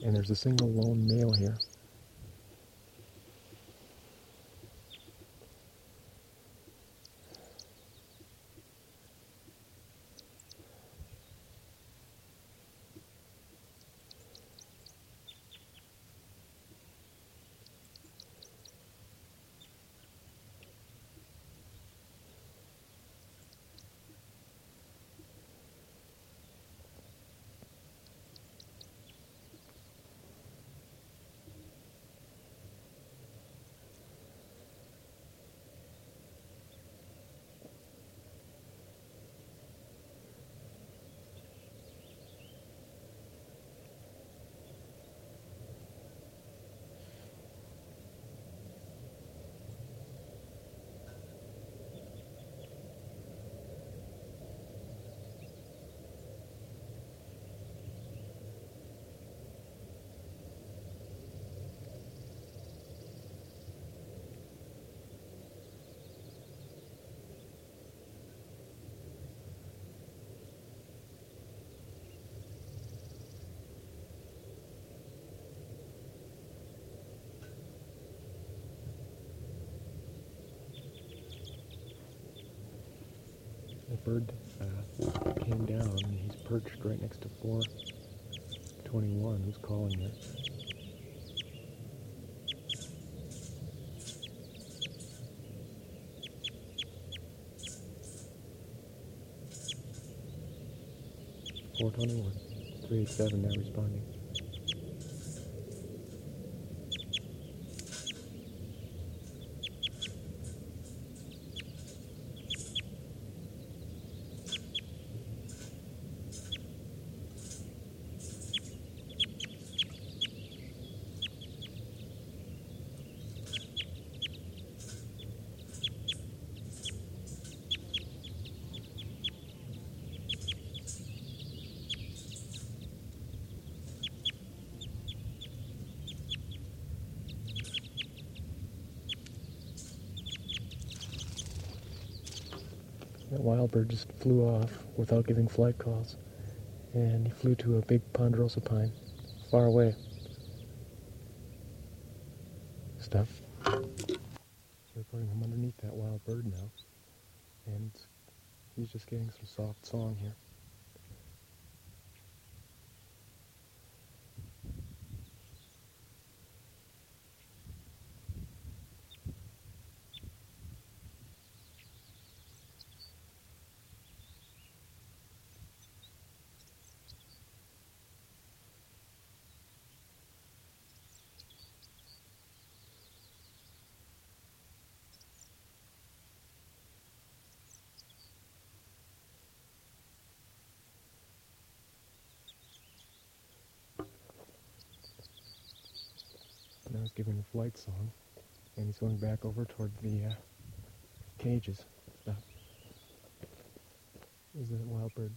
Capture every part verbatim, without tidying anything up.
And there's a single lone male here. The bird uh, came down and he's perched right next to four twenty-one, who's calling there. four twenty-one, three eighty-seven now responding. That wild bird just flew off without giving flight calls, and he flew to a big ponderosa pine, far away. Stop. So recording him underneath that wild bird now, and he's just getting some soft song here. Now he's giving a flight song, and he's going back over toward the uh, cages. Stop. Is that wild bird?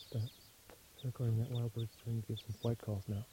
Stop. Recording that wild bird's trying to give some flight calls now.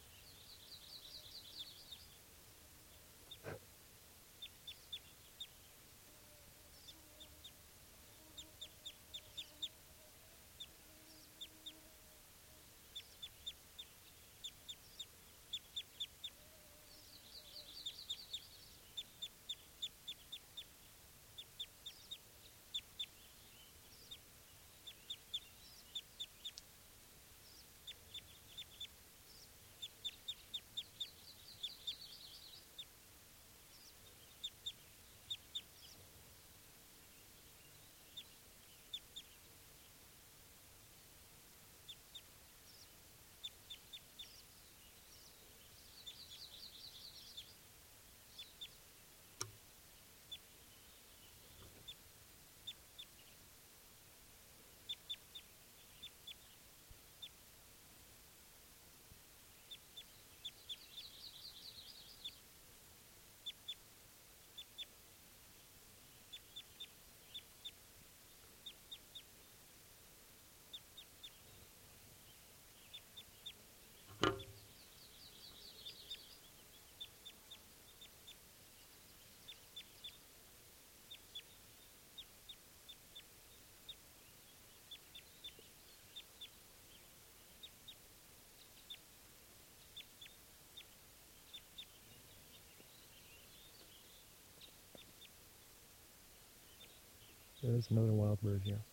There's another wild bird here.